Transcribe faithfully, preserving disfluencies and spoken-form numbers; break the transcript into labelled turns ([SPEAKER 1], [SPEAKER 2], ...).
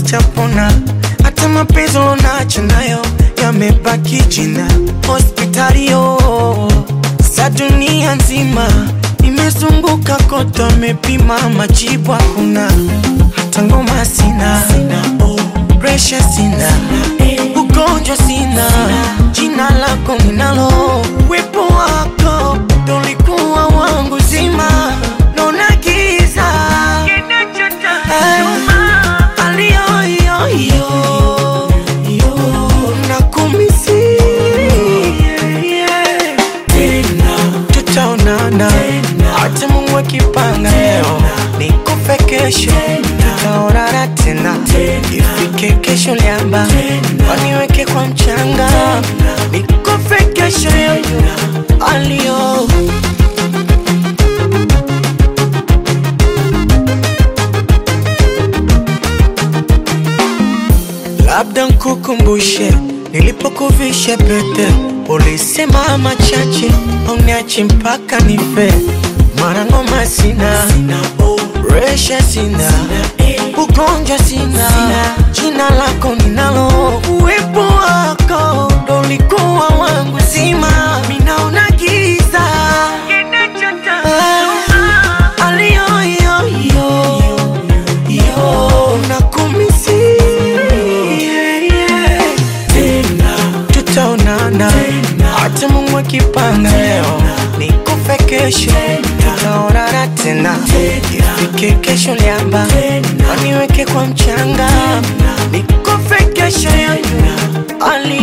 [SPEAKER 1] sijapona. Hata mapenzi unacho nayo yamebaki jina. Hospitali yo sa dunia nzima nimezunguka kote, mepima majibu hakuna. Hata ngoma sina, pressure sina, ugonjwa sina, jina lako ninalo. Wepo wako ndo ulikuwa wangu zima, naona giza alio yo yo nakumisi. Tutaonana hata Mungu akipanga leo nikufe kesho, tutaonana tena. Ifike kesho liamba waniweke kwa mchanga, nikufe kesho yoyo alio. Labda nkukumbushe nilipokuvisha pete, ulisema machache uniache mpaka nife. Mara ngoma sina, resha sina, ugonjwa sina, jina lako ninalo. Uwepo wako ndo ulikuwa wangu zima, minaona giza alio yo yo yo nakumisi. Tutaonana hata Mungu akipanga leo nikufe kesho, tutaonana tena. Ifike kesho liamba waniweke kwa mchanga, nikufe kesho yoyo ali